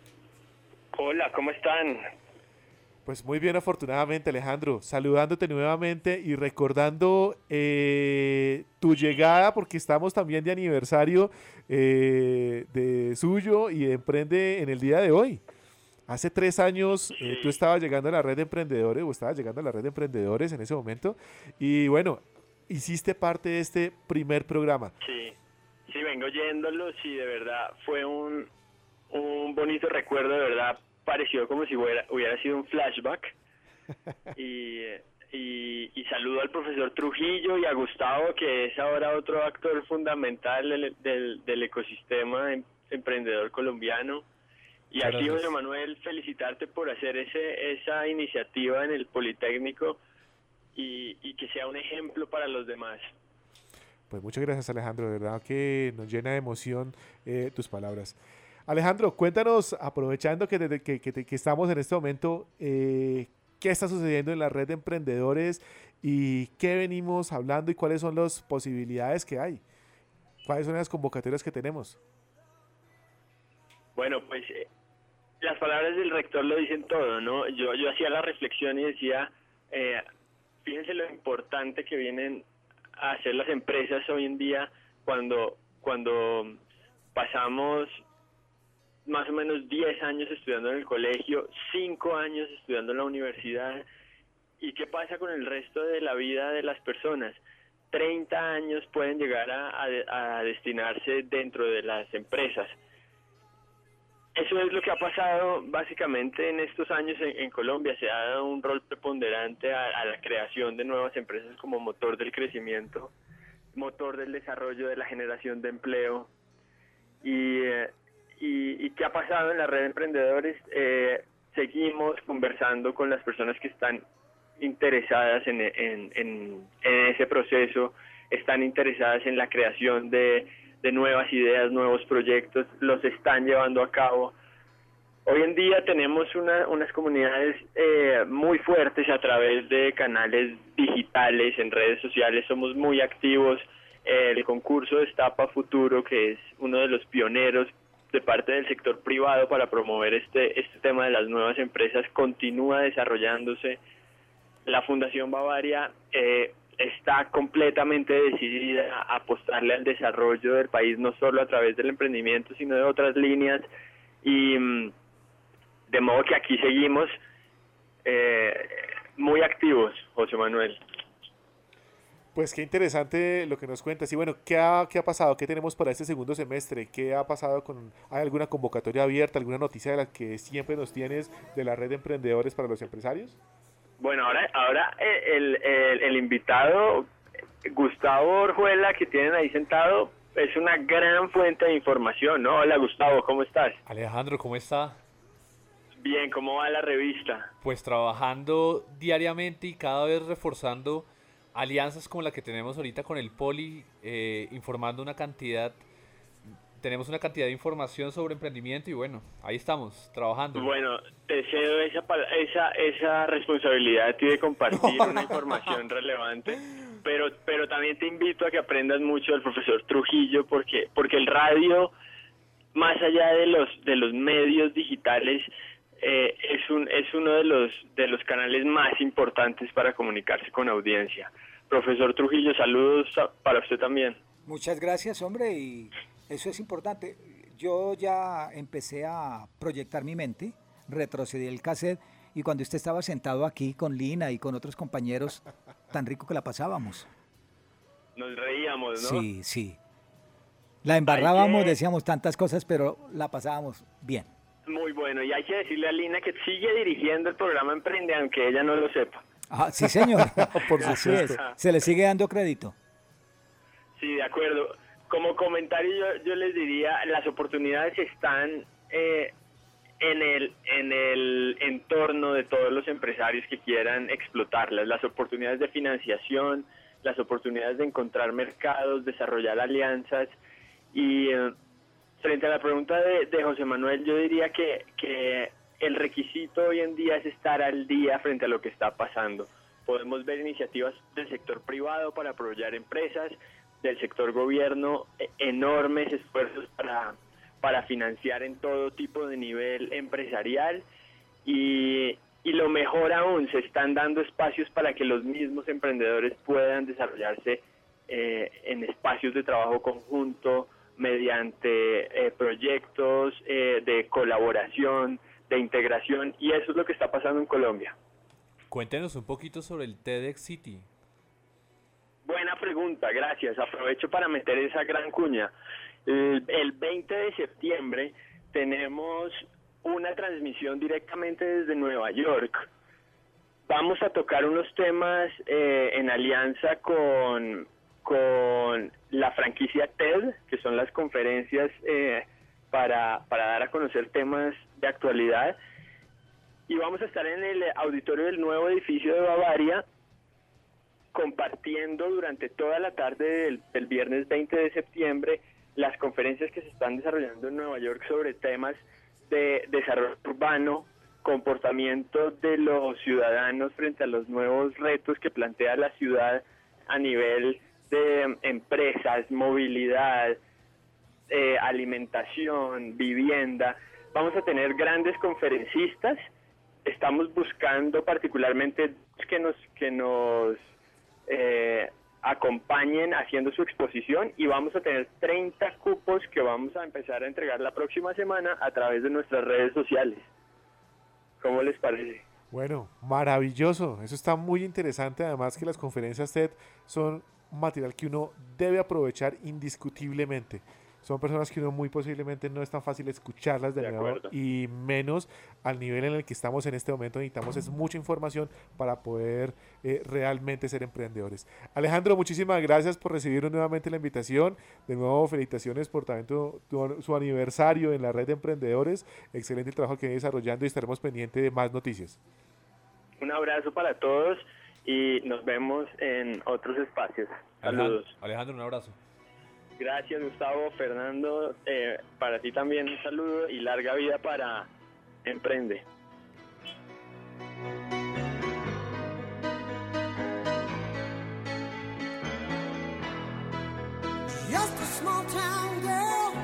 S13: Hola, ¿cómo están?
S3: Pues muy bien, afortunadamente, Alejandro, saludándote nuevamente y recordando eh, tu llegada, porque estamos también de aniversario eh, de suyo y de Emprende en el día de hoy. Hace tres años eh, tú estabas llegando a la red de emprendedores, o estabas llegando a la red de emprendedores en ese momento, y bueno, hiciste parte de este primer programa.
S13: Sí, sí, vengo yéndolo, sí, de verdad, fue un, un bonito recuerdo, de verdad. Pareció como si hubiera, hubiera sido un flashback y, y, y saludo al profesor Trujillo y a Gustavo, que es ahora otro actor fundamental del, del, del ecosistema em, emprendedor colombiano. Y aquí, José Manuel, felicitarte por hacer ese esa iniciativa en el Politécnico y, y que sea un ejemplo para los demás.
S3: Pues muchas gracias, Alejandro, de verdad que nos llena de emoción eh, tus palabras. Alejandro, cuéntanos, aprovechando que, desde que, que, que estamos en este momento, eh, qué está sucediendo en la red de emprendedores y qué venimos hablando y cuáles son las posibilidades que hay. ¿Cuáles son las convocatorias que tenemos?
S13: Bueno, pues eh, las palabras del rector lo dicen todo, ¿no? Yo, yo hacía la reflexión y decía, eh, fíjense lo importante que vienen a hacer las empresas hoy en día cuando, cuando pasamos más o menos diez años estudiando en el colegio, cinco años estudiando en la universidad. ¿Y qué pasa con el resto de la vida de las personas? treinta años pueden llegar a, a, a destinarse dentro de las empresas. Eso es lo que ha pasado básicamente en estos años en, en Colombia. Se ha dado un rol preponderante a, a la creación de nuevas empresas como motor del crecimiento, motor del desarrollo, de la generación de empleo. Y... Eh, ¿Y, y qué ha pasado en la red de emprendedores? Eh, seguimos conversando con las personas que están interesadas en, en, en, en ese proceso, están interesadas en la creación de, de nuevas ideas, nuevos proyectos, los están llevando a cabo. Hoy en día tenemos una, unas comunidades eh, muy fuertes a través de canales digitales, en redes sociales, somos muy activos. Eh, el concurso Destapa Futuro, que es uno de los pioneros de parte del sector privado para promover este este tema de las nuevas empresas, continúa desarrollándose. La Fundación Bavaria eh, está completamente decidida a apostarle al desarrollo del país, no solo a través del emprendimiento, sino de otras líneas, y de modo que aquí seguimos eh, muy activos, José Manuel.
S3: Pues qué interesante lo que nos cuentas. Y bueno, ¿qué ha, qué ha pasado? ¿Qué tenemos para este segundo semestre? ¿Qué ha pasado con... ¿Hay alguna convocatoria abierta, alguna noticia de la que siempre nos tienes de la red de emprendedores para los empresarios?
S13: Bueno, ahora ahora el, el, el invitado, Gustavo Orjuela, que tienen ahí sentado, es una gran fuente de información, ¿no? Hola, Gustavo, ¿cómo estás?
S7: Alejandro, ¿cómo está?
S13: Bien, ¿cómo va la revista?
S7: Pues trabajando diariamente y cada vez reforzando alianzas como la que tenemos ahorita con el Poli, eh, informando una cantidad, tenemos una cantidad de información sobre emprendimiento y bueno, ahí estamos, trabajando.
S13: Bueno, te cedo esa esa esa responsabilidad a ti de compartir una información relevante, pero pero también te invito a que aprendas mucho del profesor Trujillo, porque porque el radio, más allá de los de los medios digitales, eh, es un es uno de los de los canales más importantes para comunicarse con audiencia. Profesor Trujillo, saludos para usted también.
S9: Muchas gracias, hombre, y eso es importante. Yo ya empecé a proyectar mi mente, retrocedí el cassette, y cuando usted estaba sentado aquí con Lina y con otros compañeros, tan rico que la pasábamos.
S13: Nos reíamos, ¿no?
S9: Sí, sí. La embarrábamos,
S13: que...
S9: decíamos tantas cosas, pero la pasábamos bien.
S13: Muy bueno, y hay que decirle a Lina que sigue dirigiendo el programa Emprende, aunque ella no lo sepa.
S9: Ah, sí, señor. Por Así es. Se le sigue dando crédito.
S13: Sí, de acuerdo. Como comentario yo, yo les diría, las oportunidades están eh, en el en el entorno de todos los empresarios que quieran explotarlas. Las oportunidades de financiación, las oportunidades de encontrar mercados, desarrollar alianzas. Y eh, frente a la pregunta de, de José Manuel, yo diría que, que el requisito hoy en día es estar al día frente a lo que está pasando. Podemos ver iniciativas del sector privado para apoyar empresas, del sector gobierno, enormes esfuerzos para, para financiar en todo tipo de nivel empresarial y, y lo mejor aún, se están dando espacios para que los mismos emprendedores puedan desarrollarse eh, en espacios de trabajo conjunto mediante eh, proyectos eh, de colaboración, de integración, y eso es lo que está pasando en Colombia.
S7: Cuéntenos un poquito sobre el TEDx City.
S13: Buena pregunta, gracias. Aprovecho para meter esa gran cuña. El, el veinte de septiembre tenemos una transmisión directamente desde Nueva York. Vamos a tocar unos temas eh, en alianza con, con la franquicia TED, que son las conferencias eh, para, para dar a conocer temas de actualidad. Y vamos a estar en el auditorio del nuevo edificio de Bavaria, compartiendo durante toda la tarde del, del viernes veinte de septiembre las conferencias que se están desarrollando en Nueva York sobre temas de desarrollo urbano, comportamiento de los ciudadanos frente a los nuevos retos que plantea la ciudad a nivel de empresas, movilidad, eh, alimentación, vivienda. Vamos a tener grandes conferencistas. Estamos buscando particularmente que nos que nos eh, acompañen haciendo su exposición, y vamos a tener treinta cupos que vamos a empezar a entregar la próxima semana a través de nuestras redes sociales. ¿Cómo les parece?
S3: Bueno, maravilloso. Eso está muy interesante. Además que las conferencias TED son un material que uno debe aprovechar indiscutiblemente. Son personas que uno muy posiblemente no es tan fácil escucharlas de, de nuevo, y menos al nivel en el que estamos en este momento. Necesitamos es mucha información para poder eh, realmente ser emprendedores. Alejandro, muchísimas gracias por recibir nuevamente la invitación. De nuevo, felicitaciones por también tu, tu, su aniversario en la red de emprendedores. Excelente el trabajo que viene desarrollando y estaremos pendientes de más noticias.
S13: Un abrazo para todos y nos vemos en otros espacios. Saludos.
S7: Alejandro, Alejandro, un abrazo.
S13: Gracias, Gustavo. Fernando, eh, para ti también un saludo y larga vida para Emprende.
S14: Just a small town girl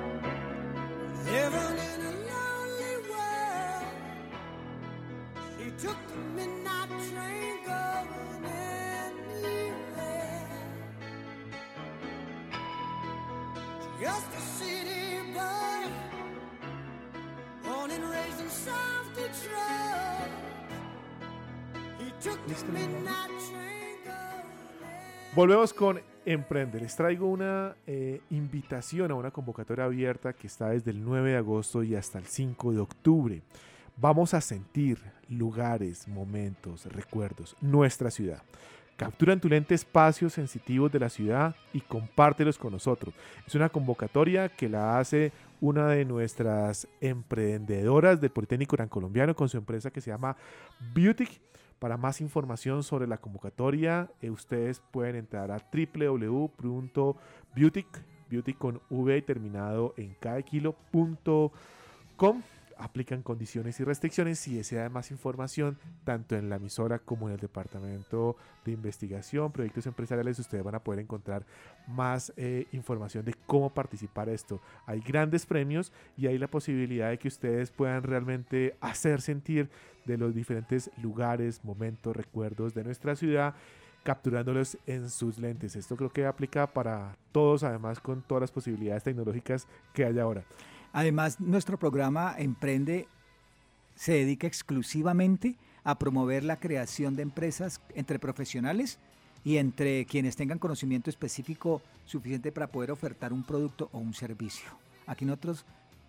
S14: living in a lonely world. She took the midnight train going anywhere. Just a city boy, born and raised in South Detroit. He took the midnight train going.
S3: Volvemos con Emprende. Les traigo una eh, invitación a una convocatoria abierta que está desde el nueve de agosto y hasta el cinco de octubre. Vamos a sentir lugares, momentos, recuerdos, nuestra ciudad. Captura en tu lente espacios sensitivos de la ciudad y compártelos con nosotros. Es una convocatoria que la hace una de nuestras emprendedoras del Politécnico Gran Colombiano con su empresa que se llama Beautic. Para más información sobre la convocatoria, eh, ustedes pueden entrar a w w w punto beautic, beauty con v terminado en cada kilo punto com. aplican condiciones y restricciones. Si desea más información, tanto en la emisora como en el departamento de investigación, proyectos empresariales, ustedes van a poder encontrar más eh, información de cómo participar esto. Hay grandes premios y hay la posibilidad de que ustedes puedan realmente hacer sentir de los diferentes lugares, momentos, recuerdos de nuestra ciudad, capturándolos en sus lentes. Esto creo que aplica para todos, además con todas las posibilidades tecnológicas que hay ahora.
S5: Además, nuestro programa Emprende se dedica exclusivamente a promover la creación de empresas entre profesionales y entre quienes tengan conocimiento específico suficiente para poder ofertar un producto o un servicio. Aquí nosotros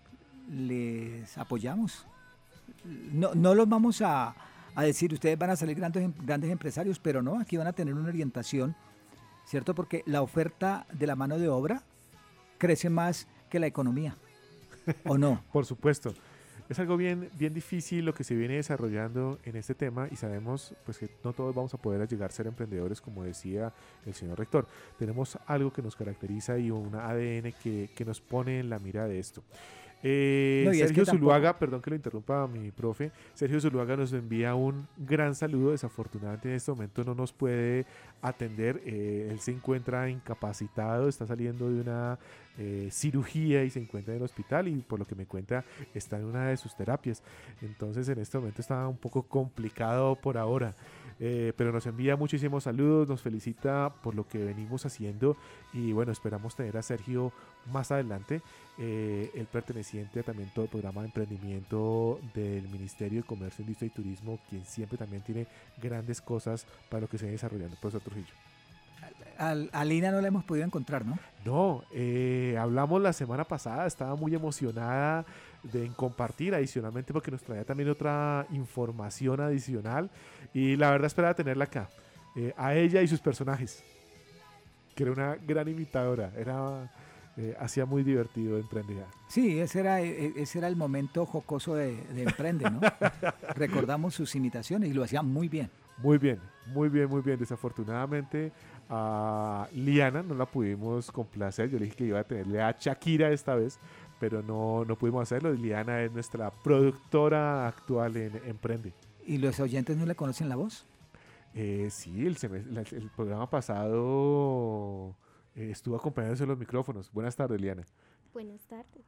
S5: les apoyamos. No, no los vamos a, a decir, ustedes van a salir grandes, grandes empresarios, pero no, aquí van a tener una orientación, ¿cierto? Porque la oferta de la mano de obra crece más que la economía, ¿o no?
S3: Por supuesto. Es algo bien, bien difícil lo que se viene desarrollando en este tema y sabemos pues, que no todos vamos a poder llegar a ser emprendedores, como decía el señor rector. Tenemos algo que nos caracteriza y un A D N que, que nos pone en la mira de esto. Eh,
S5: No, y es
S3: Sergio
S5: que tampoco-
S3: Zuluaga, perdón que lo interrumpa mi profe, Sergio Zuluaga nos envía un gran saludo. Desafortunadamente en este momento no nos puede atender, eh, él se encuentra incapacitado, está saliendo de una eh, cirugía y se encuentra en el hospital y por lo que me cuenta está en una de sus terapias, entonces en este momento está un poco complicado por ahora. Eh, pero nos envía muchísimos saludos, nos felicita por lo que venimos haciendo y bueno, esperamos tener a Sergio más adelante, eh, él perteneciente a también todo el programa de emprendimiento del Ministerio de Comercio, Industria y Turismo, quien siempre también tiene grandes cosas para lo que se viene desarrollando. Profesor Trujillo.
S5: Al, a Lina no la hemos podido encontrar, ¿no?
S3: No, eh, hablamos la semana pasada, estaba muy emocionada de en compartir adicionalmente porque nos traía también otra información adicional y la verdad esperaba tenerla acá, eh, a ella y sus personajes, que era una gran imitadora, era eh, hacía muy divertido Emprendida.
S5: Sí, ese era, e- ese era el momento jocoso de, de Emprende, ¿no? Recordamos sus imitaciones y lo hacía muy bien.
S3: Muy bien, muy bien, muy bien. Desafortunadamente a Liana no la pudimos complacer. Yo le dije que iba a tenerle a Shakira esta vez, pero no, no pudimos hacerlo. Liana es nuestra productora actual en Emprende.
S5: ¿Y los oyentes no le conocen la voz?
S3: Eh, sí, el, semes- la- el programa pasado eh, estuvo acompañándose en los micrófonos. Buenas tardes, Liana.
S15: Buenas tardes.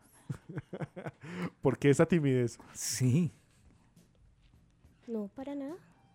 S3: ¿Por qué esa timidez?
S5: Sí.
S15: No, para nada.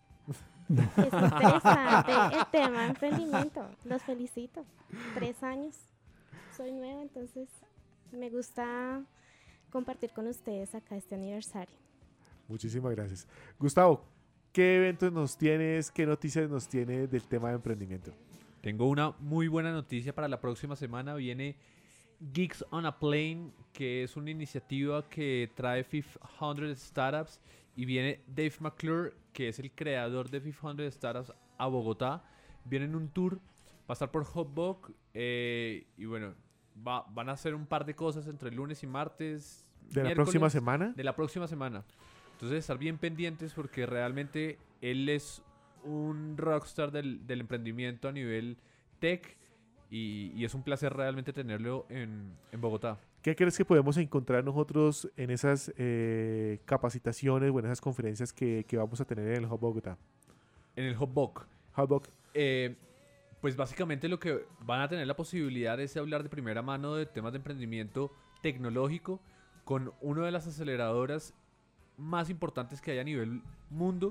S15: Es interesante el tema de emprendimiento. Los felicito. Tres años. Soy nueva, entonces me gusta compartir con ustedes acá este aniversario.
S3: Muchísimas gracias. Gustavo, ¿qué eventos nos tienes, qué noticias nos tienes del tema de emprendimiento?
S7: Tengo una muy buena noticia para la próxima semana. Viene Geeks on a Plane, que es una iniciativa que trae quinientas Startups. Y viene Dave McClure, que es el creador de quinientas Startups, a Bogotá. Viene en un tour, va a estar por Hotbox. Eh, y bueno, va- van a hacer un par de cosas entre lunes y martes.
S3: ¿De la
S7: miércoles,
S3: próxima semana?
S7: De la próxima semana. Entonces, estar bien pendientes porque realmente él es un rockstar del, del emprendimiento a nivel tech. Y, y es un placer realmente tenerlo en, en Bogotá.
S3: ¿Qué crees que podemos encontrar nosotros en esas eh, capacitaciones o en esas conferencias que, que vamos a tener en el Hub Bogotá?
S7: En el Hotbox.
S3: Hotbox.
S7: Eh, pues básicamente lo que van a tener la posibilidad es hablar de primera mano de temas de emprendimiento tecnológico con una de las aceleradoras más importantes que hay a nivel mundo.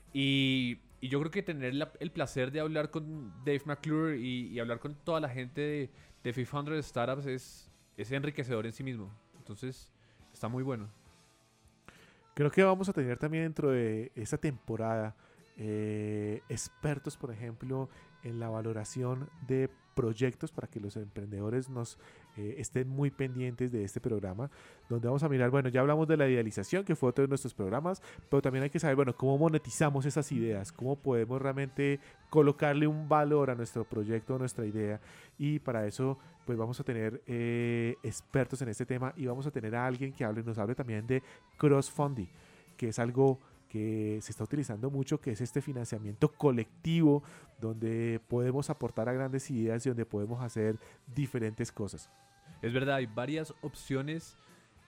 S7: Y, y yo creo que tener la- el placer de hablar con Dave McClure y, y hablar con toda la gente de, de quinientas Startups es, es enriquecedor en sí mismo. Entonces, está muy bueno.
S3: Creo que vamos a tener también dentro de esa temporada eh, expertos, por ejemplo, en la valoración de proyectos para que los emprendedores nos eh, estén muy pendientes de este programa, donde vamos a mirar, bueno, ya hablamos de la idealización, que fue otro de nuestros programas, pero también hay que saber, bueno, cómo monetizamos esas ideas, cómo podemos realmente colocarle un valor a nuestro proyecto, a nuestra idea, y para eso pues vamos a tener eh, expertos en este tema y vamos a tener a alguien que hable, nos hable también de crowdfunding, que es algo que se está utilizando mucho, que es este financiamiento colectivo donde podemos aportar a grandes ideas y donde podemos hacer diferentes cosas.
S7: Es verdad, hay varias opciones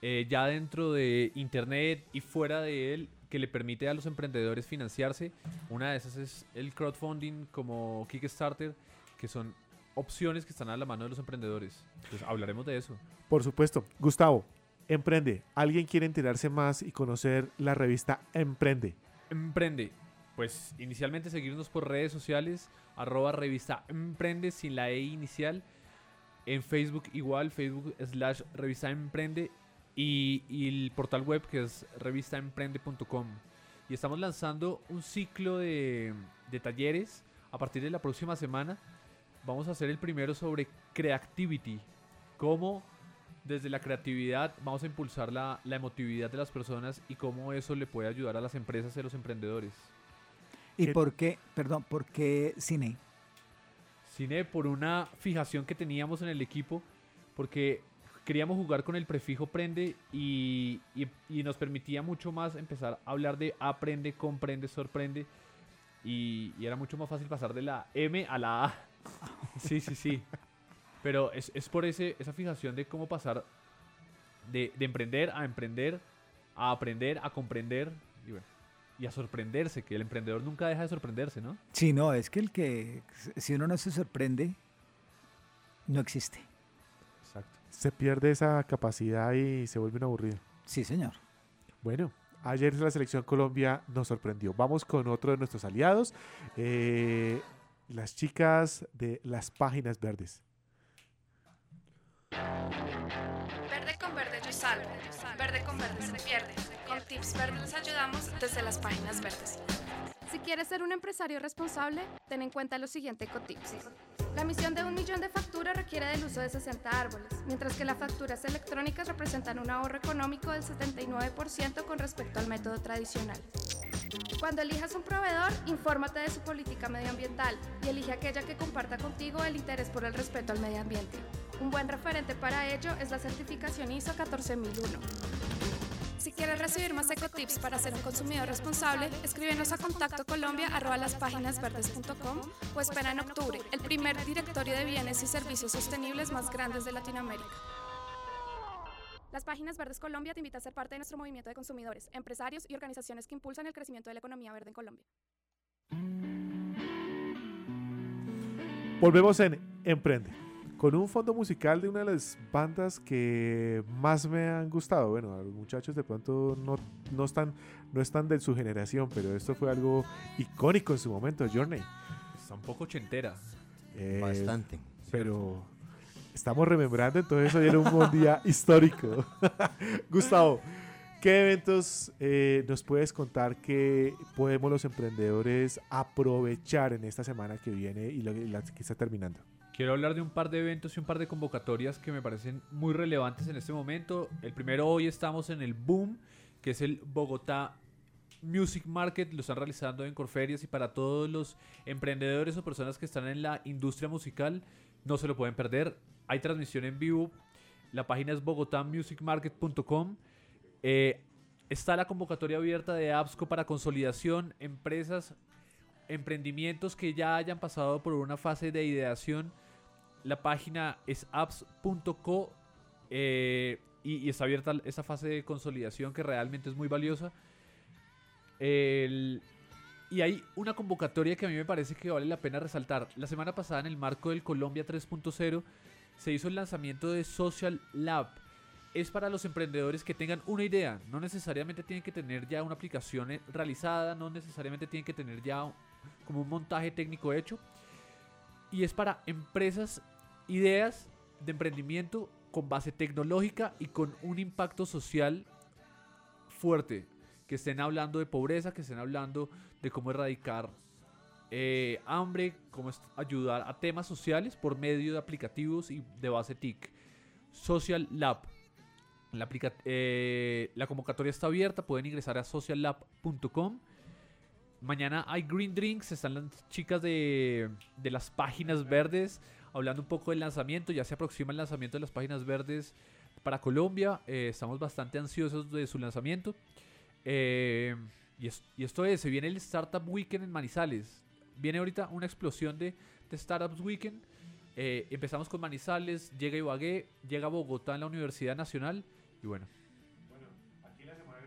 S7: eh, ya dentro de Internet y fuera de él, que le permite a los emprendedores financiarse. Una de esas es el crowdfunding como Kickstarter, que son opciones que están a la mano de los emprendedores. Entonces hablaremos de eso.
S3: Por supuesto. Gustavo, Emprende. ¿Alguien quiere enterarse más y conocer la revista Emprende?
S7: Emprende. Pues inicialmente seguirnos por redes sociales, arroba revista Emprende sin la E inicial. En Facebook igual, Facebook slash revista Emprende. Y, y el portal web que es revista emprende punto com. Y estamos lanzando un ciclo de, de talleres a partir de la próxima semana. Vamos a hacer el primero sobre creativity, cómo desde la creatividad vamos a impulsar la, la emotividad de las personas y cómo eso le puede ayudar a las empresas y a los emprendedores.
S5: ¿Y por qué, perdón, por qué cine?
S7: Cine por una fijación que teníamos en el equipo, porque queríamos jugar con el prefijo prende y, y, y nos permitía mucho más empezar a hablar de aprende, comprende, sorprende y, y era mucho más fácil pasar de la M a la A. Sí, sí, sí. Pero es, es por ese, esa fijación de cómo pasar de, de emprender a emprender, a aprender, a comprender y, bueno, y a sorprenderse, que el emprendedor nunca deja de sorprenderse, ¿no?
S5: Sí, no, es que el que, si uno no se sorprende, no existe.
S7: Exacto.
S3: Se pierde esa capacidad y se vuelve un aburrido.
S5: Sí, señor.
S3: Bueno, ayer la selección Colombia nos sorprendió. Vamos con otro de nuestros aliados, eh, las chicas de las páginas verdes.
S16: Verde con verde yo salgo, verde con verde se pierde. Con tips verdes les ayudamos desde las páginas verdes. Si quieres ser un empresario responsable, ten en cuenta los siguientes ecotips. La emisión de un millón de facturas requiere del uso de sesenta árboles, mientras que las facturas electrónicas representan un ahorro económico del setenta y nueve por ciento con respecto al método tradicional. Cuando elijas un proveedor, infórmate de su política medioambiental y elige aquella que comparta contigo el interés por el respeto al medio ambiente. Un buen referente para ello es la certificación I S O catorce mil uno. Si quieres recibir más ecotips para ser un consumidor responsable, escríbenos a contacto colombia arroba las páginas verdes punto com o espera en octubre, el primer directorio de bienes y servicios sostenibles más grandes de Latinoamérica. Las Páginas Verdes Colombia te invita a ser parte de nuestro movimiento de consumidores, empresarios y organizaciones que impulsan el crecimiento de la economía verde en Colombia.
S3: Volvemos en Emprende, con un fondo musical de una de las bandas que más me han gustado. Bueno, a los muchachos de pronto no, no, están, no están de su generación, pero esto fue algo icónico en su momento, Journey.
S7: Está un poco ochentera.
S3: Eh,
S8: Bastante.
S3: Pero estamos remembrando, entonces hoy era un buen día histórico. Gustavo, ¿qué eventos eh, nos puedes contar que podemos los emprendedores aprovechar en esta semana que viene y la, y la que está terminando?
S7: Quiero hablar de un par de eventos y un par de convocatorias que me parecen muy relevantes en este momento. El primero, hoy estamos en el Boom, que es el Bogotá Music Market. Lo están realizando en Corferias y para todos los emprendedores o personas que están en la industria musical, no se lo pueden perder. Hay transmisión en vivo. La página es bogotá music market punto com. Eh, está la convocatoria abierta de APSCO para consolidación, empresas, emprendimientos que ya hayan pasado por una fase de ideación. La página es apps punto co eh, y, y está abierta esa fase de consolidación que realmente es muy valiosa. El, y hay una convocatoria que a mí me parece que vale la pena resaltar. La semana pasada, en el marco del Colombia tres punto cero, se hizo el lanzamiento de Social Lab. Es para los emprendedores que tengan una idea. No necesariamente tienen que tener ya una aplicación realizada, no necesariamente tienen que tener ya como un montaje técnico hecho. Y es para empresas, ideas de emprendimiento con base tecnológica y con un impacto social fuerte. Que estén hablando de pobreza, que estén hablando de cómo erradicar eh, hambre, cómo ayudar a temas sociales por medio de aplicativos y de base T I C. Social Lab. La, aplica eh, la convocatoria está abierta, pueden ingresar a social lab punto com. Mañana hay Green Drinks, están las chicas de, de las páginas verdes hablando un poco del lanzamiento. Ya se aproxima el lanzamiento de las páginas verdes para Colombia. Eh, estamos bastante ansiosos de su lanzamiento. Eh, y, es, y esto es, se viene el Startup Weekend en Manizales. Viene ahorita una explosión de, de Startups Weekend. Eh, empezamos con Manizales, llega Ibagué, llega Bogotá en la Universidad Nacional. Y bueno,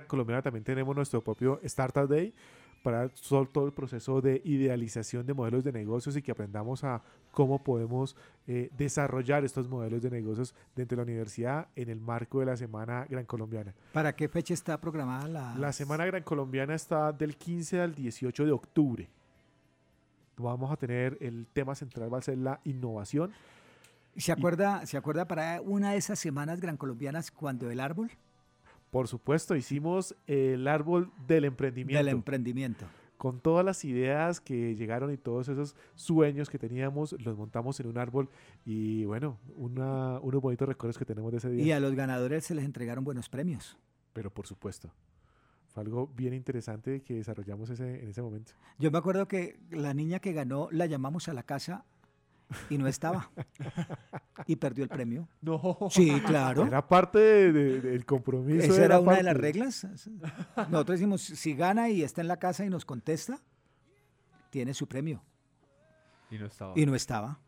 S3: Colombiana también tenemos nuestro propio Startup Day para todo el proceso de idealización de modelos de negocios y que aprendamos a cómo podemos eh, desarrollar estos modelos de negocios dentro de la universidad en el marco de la Semana Gran Colombiana.
S5: ¿Para qué fecha está programada la...?
S3: La Semana Gran Colombiana está del quince al dieciocho de octubre. Vamos a tener, el tema central va a ser la innovación.
S5: ¿Se acuerda, ¿se acuerda para una de esas semanas gran colombianas cuando el árbol?
S3: Por supuesto, hicimos el árbol del emprendimiento.
S5: Del emprendimiento.
S3: Con todas las ideas que llegaron y todos esos sueños que teníamos, los montamos en un árbol y bueno, una, unos bonitos recuerdos que tenemos de ese día.
S5: Y a los ganadores se les entregaron buenos premios.
S3: Pero por supuesto. Fue algo bien interesante que desarrollamos ese, en ese momento.
S5: Yo me acuerdo que la niña que ganó la llamamos a la casa y no estaba. Y perdió el premio.
S3: No.
S5: Sí, claro.
S3: Era parte de, de, del compromiso.
S5: Esa era,
S3: era
S5: una
S3: parte.
S5: de las reglas. Nosotros decimos, si gana y está en la casa y nos contesta, tiene su premio.
S7: Y no estaba.
S5: Y no estaba.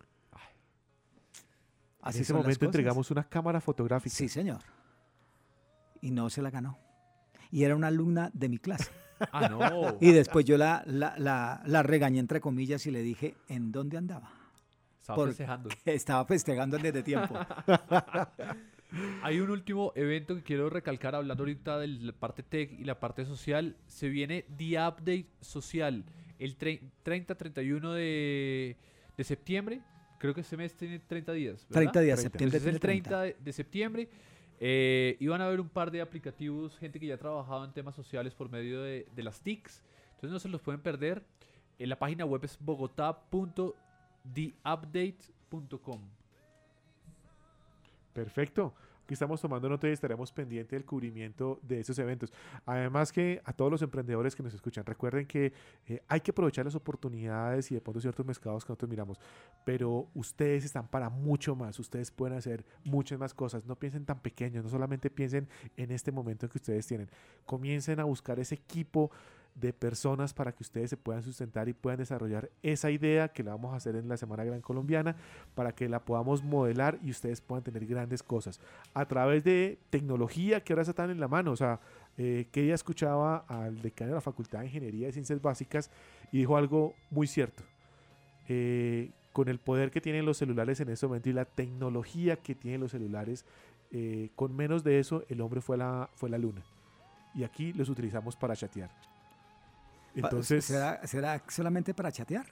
S3: Así en ese momento entregamos una cámara fotográfica.
S5: Sí, señor. Y no se la ganó. Y era una alumna de mi clase.
S7: Ah, no.
S5: Y después yo la, la, la, la regañé entre comillas y le dije, ¿en dónde andaba?
S7: Estaba
S5: Porque
S7: festejando.
S5: Estaba festejando desde tiempo.
S7: Hay un último evento que quiero recalcar, hablando ahorita de la parte tech y la parte social. Se viene The Update Social el treinta a treinta y uno de, de septiembre. Creo que este mes tiene treinta días, ¿verdad?
S5: treinta días,
S7: treinta.
S5: septiembre.
S7: Entonces, el treinta de, de septiembre. Eh, iban a haber un par de aplicativos, gente que ya ha trabajado en temas sociales por medio de, de las T I Cs. Entonces no se los pueden perder. En la página web es bogotá punto the update punto com.
S3: Perfecto. Aquí estamos tomando nota y estaremos pendientes del cubrimiento de esos eventos. Además que a todos los emprendedores que nos escuchan, recuerden que eh, hay que aprovechar las oportunidades y de pronto ciertos mercados que nosotros miramos, pero ustedes están para mucho más, ustedes pueden hacer muchas más cosas, no piensen tan pequeños, no solamente piensen en este momento que ustedes tienen, comiencen a buscar ese equipo de personas para que ustedes se puedan sustentar y puedan desarrollar esa idea que la vamos a hacer en la Semana Gran Colombiana para que la podamos modelar y ustedes puedan tener grandes cosas a través de tecnología que ahora están en la mano. O sea, eh, que ella escuchaba al decano de la Facultad de Ingeniería de Ciencias Básicas y dijo algo muy cierto. Eh, con el poder que tienen los celulares en este momento y la tecnología que tienen los celulares, eh, con menos de eso el hombre fue la, fue la luna. Y aquí los utilizamos para chatear. Entonces,
S5: ¿Será, ¿Será solamente para chatear?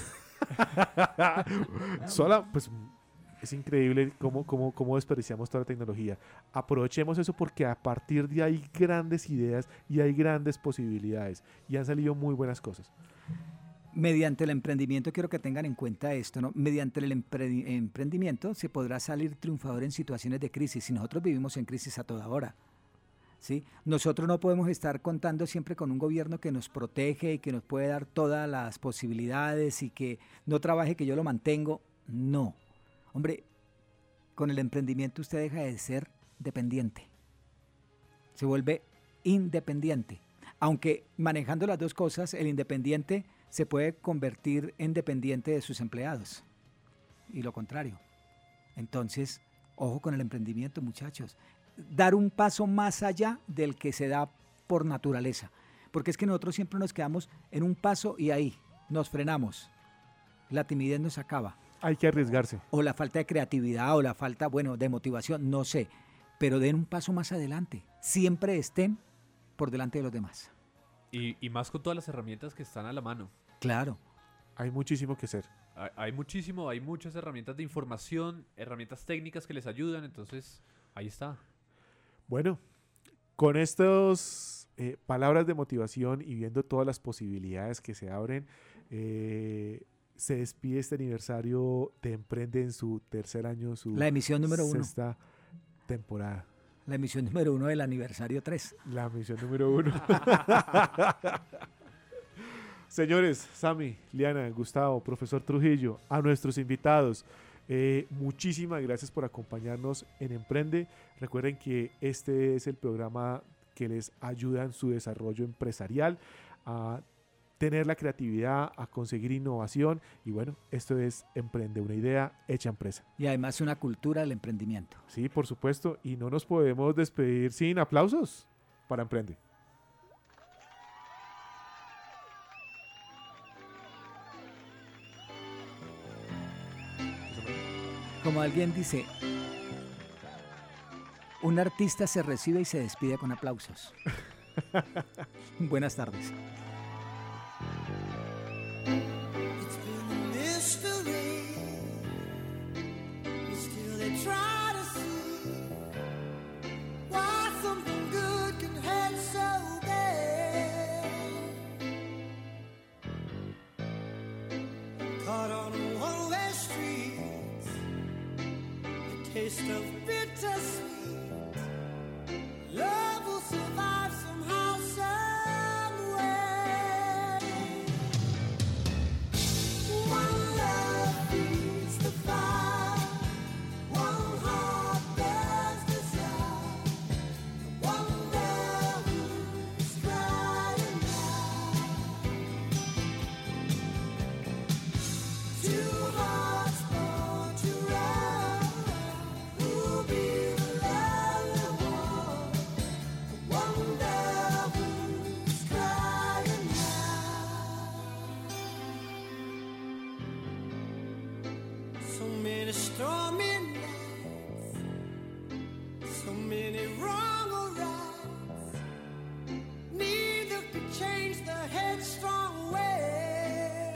S3: Sola, pues es increíble cómo, cómo, cómo desperdiciamos toda la tecnología. Aprovechemos eso porque a partir de ahí hay grandes ideas y hay grandes posibilidades y han salido muy buenas cosas.
S5: Mediante el emprendimiento, quiero que tengan en cuenta esto, ¿no? Mediante el empre- emprendimiento se podrá salir triunfador en situaciones de crisis y nosotros vivimos en crisis a toda hora. ¿Sí? Nosotros no podemos estar contando siempre con un gobierno que nos protege y que nos puede dar todas las posibilidades y que no trabaje, que yo lo mantengo. No. Hombre, con el emprendimiento usted deja de ser dependiente. Se vuelve independiente. Aunque manejando las dos cosas, el independiente se puede convertir en dependiente de sus empleados. Y lo contrario. Entonces, ojo con el emprendimiento, muchachos. Dar un paso más allá del que se da por naturaleza. Porque es que nosotros siempre nos quedamos en un paso y ahí nos frenamos. La timidez nos acaba.
S3: Hay que arriesgarse.
S5: O la falta de creatividad o la falta, bueno, de motivación, no sé. Pero den un paso más adelante. Siempre estén por delante de los demás.
S7: Y, y más con todas las herramientas que están a la mano.
S5: Claro.
S3: Hay muchísimo que hacer.
S7: Hay, hay muchísimo, hay muchas herramientas de información, herramientas técnicas que les ayudan, entonces ahí está.
S3: Bueno, con estas eh, palabras de motivación y viendo todas las posibilidades que se abren, eh, se despide este aniversario de Emprende en su tercer año, su
S5: la emisión número uno.
S3: Sexta temporada.
S5: La emisión número uno del aniversario tres.
S3: La emisión número uno. Señores, Sammy, Liana, Gustavo, profesor Trujillo, a nuestros invitados, Eh, muchísimas gracias por acompañarnos en Emprende. Recuerden que este es el programa que les ayuda en su desarrollo empresarial, a tener la creatividad, a conseguir innovación. Y bueno, esto es Emprende, una idea hecha empresa.
S5: Y además una cultura del emprendimiento.
S3: Sí, por supuesto. Y no nos podemos despedir sin aplausos para Emprende.
S5: Como alguien dice, un artista se recibe y se despide con aplausos. Buenas tardes.
S14: Caught on one-way streets, the taste of bittersweet. Love will survive somehow, some way. One love feeds the fire, one heart bears desire. The wonder who's crying now. Two hearts born to run, who'll be the lovely one? The wonder who's crying now. So many stormy nights, so many wrong or rights. Neither could change the headstrong ways.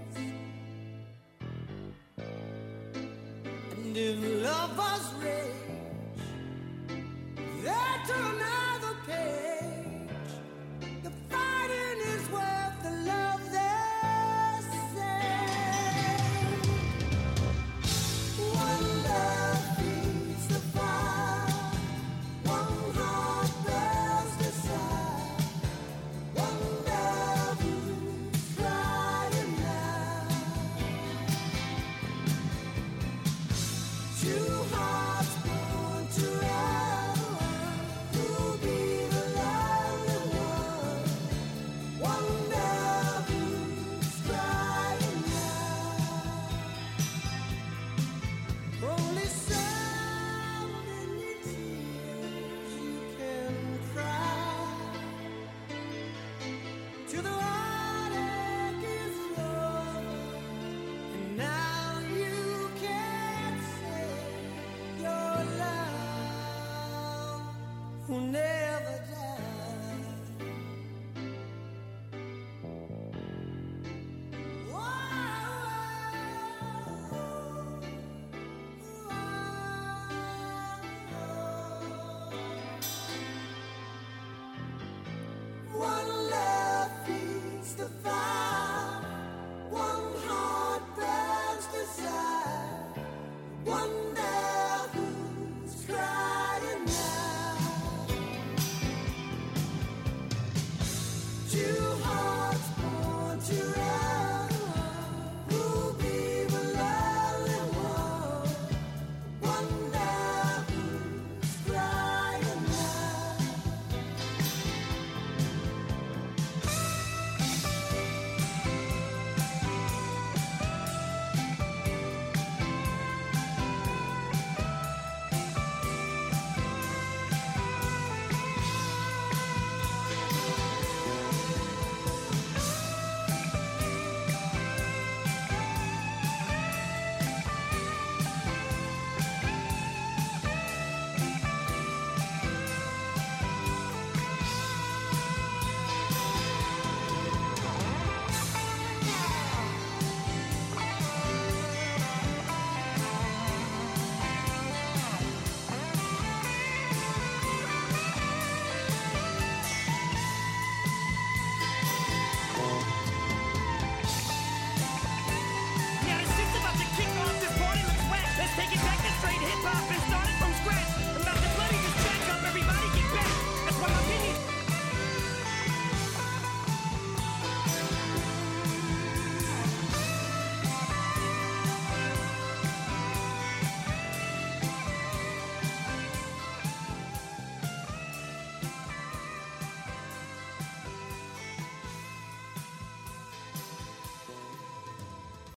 S14: And if love was raised